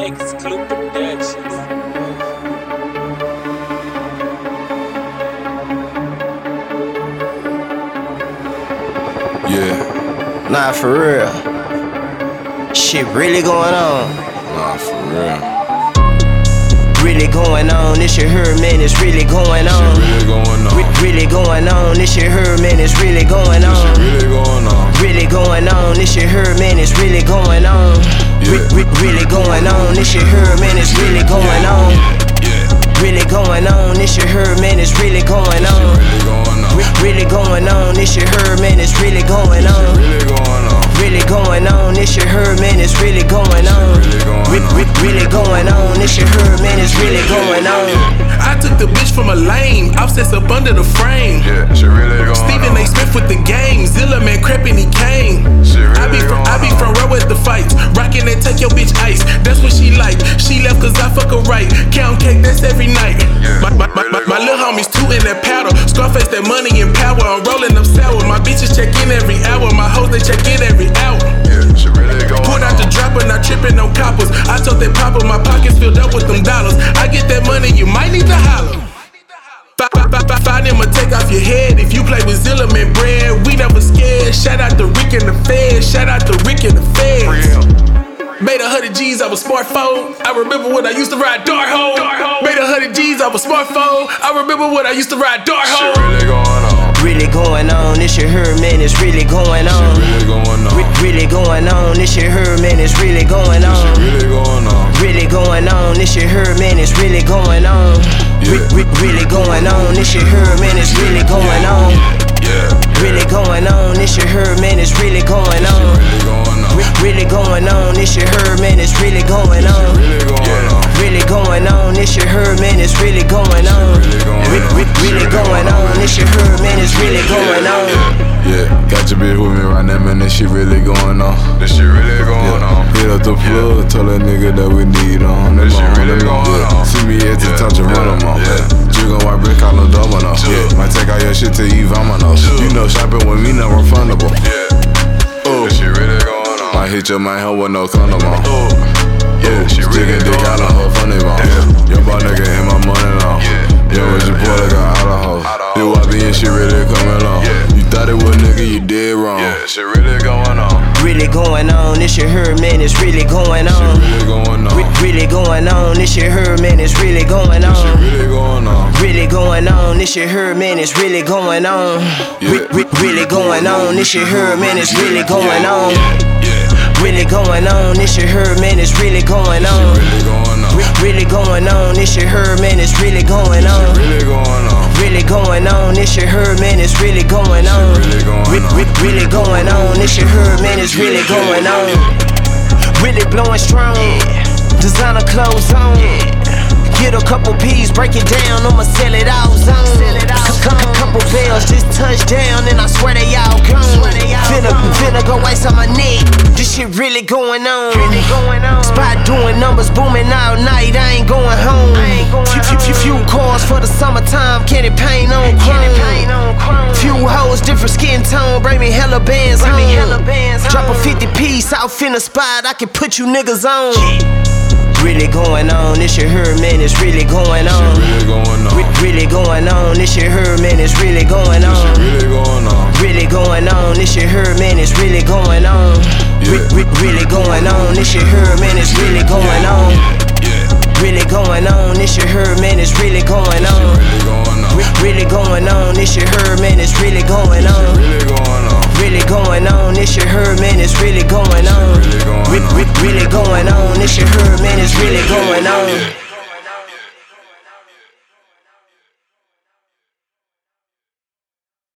X Club Productions. Yeah, Nah, for real. Shit really going on. nah, for real. Really going on. This shit heard, man, it's really going on. Shit really going on. Really going on. This shit heard, man, it's really going on. Shit really going on. Really going on. This shit heard, man, it's really going on. Yeah. Really going on. This shit heard, man, it's really going on. Yeah, Really going on. This shit heard, man, it's really going on. really going on. Really going on. This shit heard, man, it's really going on. Really going on. Really going on, this shit heard, man, it's really going on. Really going on, this shit heard, man, it's really going on. I took the bitch from a lame, offsets up under the frame. Yeah, shit really going Stephen on. A. Smith with the game, Zilla man crept and he came. Shit I be really from row at the fights, rockin' and take your bitch ice. That's what she like. She left cause I fuck her right. Count cake, that's every night. Yeah, My little homies too in that powder. Scarface that money and power. I'm rolling up sour. My bitches check in every hour. My hoes they check in every hour. Yeah, shit really going on. Pulled out the dropper, not tripping on coppers. I told that popper, my pockets filled up with them dollars. I get that money, you might need to holler. Find him or take off your head. If you play with Zilla, man, bread, we never scared. Shout out to Rick and the Feds. Shout out to Rick and the Feds. Made 100 G's off a smartphone. I remember when I used to ride Dark Hole. Made 100 G's off a smartphone. I remember when I used to ride Dark Shit Hole. really going on. Really going on, this shit heard, man, it's really going on. Shit really going on. Really going on, this shit heard, man, it's really going on. Shit really going on. Really going on, this shit heard, man, it's really going on. Yeah. Really going on, this shit heard, man, it's really going on. Yeah, Really going on, this shit heard, man, it's really going on. really going on. Really going on, this shit heard, man, it's really going on. Really going on. Really going on, this shit heard, man, it's really going on. Really going on, this shit heard, man, it's really going on. Yeah, got your bitch with me right now, man. This shit really going on. This shit really going on. Hit up the plug, tell that nigga that we need on. This shit really going on. See me at the top to run them on. Jiggle white brick, call no domino. Might take all your shit to Evamonos. You know, shopping with me not refundable. This shit really going on. Might hit your man hoe with no condom on. Yeah, she really dick out of her funny bone. Your boy nigga in my money long. Yeah, what you pull like out of hoe. You YB and shit really coming on. You thought it was nigga, you did wrong. Yeah, shit really going on. Really going on, this shit heard, man, it's really going on. Really going on. Really going on, this shit heard, man, it's really going on. Really going on. Really going on, this shit heard, man, it's really going on. Really going on, this shit heard, man, it's really going on. Really going on, this shit heard, man, it's really going on. Really going on. Really going on, this shit heard, man, it's really going on. Really going on. Really going on, this shit heard, man, it's really going on. Really going on. Really going on, this shit heard, man, it's really going on. Really blowing strong, designer clothes on. Get a couple P's, break it down, I'ma sell it all zone. Couple bells, just touch down, and I swear they all gone. Finna go ice on my neck, this shit really going on. Spot doing numbers, booming all night, I ain't going home. Few cars for the summertime, candy paint on chrome. Few hoes, different skin tone, bring me hella bands home. Drop a 50 piece, out in the spot, I can put you niggas on. Really going on, this shit heard, man, it's really going on. Really going on. Really going on, this shit heard, man, it's really going on. Really going on. Really going on, this shit heard, man, it's really going on. Really going on, this shit heard, man, it's really going on. Really going on, this shit heard, man, it's really going on. Really going on, this shit heard, man, it's really going on. Really going on. Really going on, this shit heard, man, it's really going on. Really going on, this shit heard, man, it's really going on.